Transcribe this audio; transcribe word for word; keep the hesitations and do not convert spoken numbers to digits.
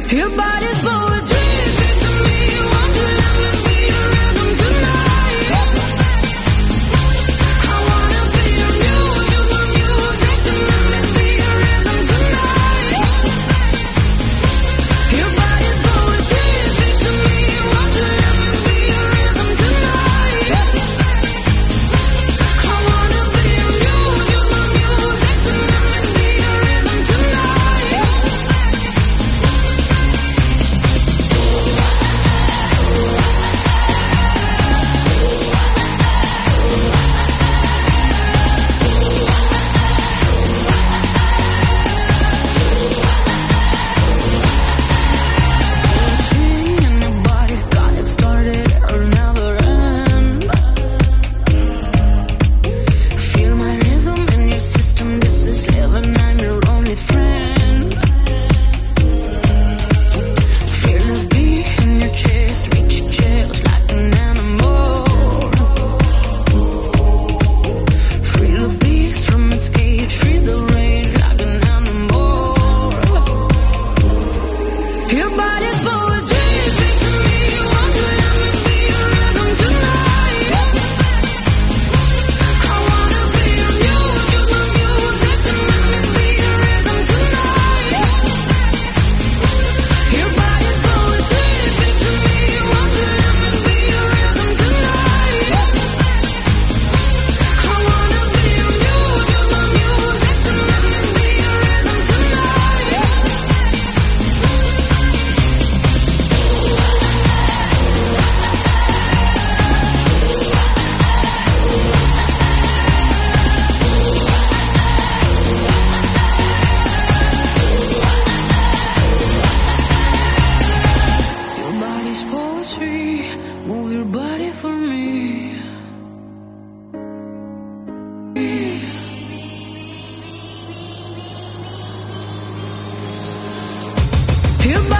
Your body's poetry. Speak to me. Won't you let me be your rhythm tonight? I wanna be your muse, you're my music. And let me be your rhythm tonight. Your body's poetry. Speak to me. Won't you let me be your rhythm tonight? I wanna be your muse, you're my music. And let me be your rhythm tonight. In your body, got it started, it'll never end. Feel my rhythm in your system, this is living, I'm your only friend. Feel the beat in your chest, reach your chills like an animal. Free the beast from its cage, free the rage like an animal. Your body's poetry, speak to me. Won't you let me be your rhythm tonight? I wanna be your muse, you're my music. And let me be your rhythm tonight. Your body's poetry, speak to me. Won't you let me be your rhythm tonight? I wanna be your muse, you're my music. And let me be your rhythm tonight. Your body's poetry, move your body for me. Your body